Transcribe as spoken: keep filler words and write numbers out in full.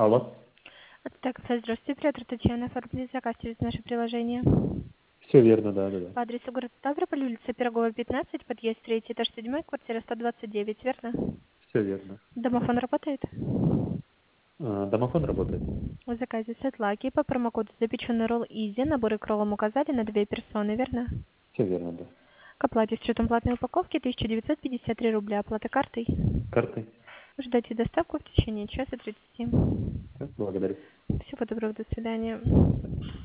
Алло. Так, здравствуйте, оператор Татьяна. Оформили заказ через наше приложение. Все верно, да, да, да. По адресу город Ставрополь, улица Пирогова, пятнадцать, подъезд третий, этаж седьмой, квартира сто двадцать девять, верно? Все верно. Домофон работает? А, домофон работает? В заказе сетлаки по промокоду запеченный ролл Изи. Наборы к роллам указали на две персоны, верно? Все верно, да. К оплате с учетом платной упаковки тысяча девятьсот пятьдесят три рубля. Оплата картой. Картой? Ждайте доставку в течение часа тридцати. Всё, благодарю. Всего доброго, до свидания.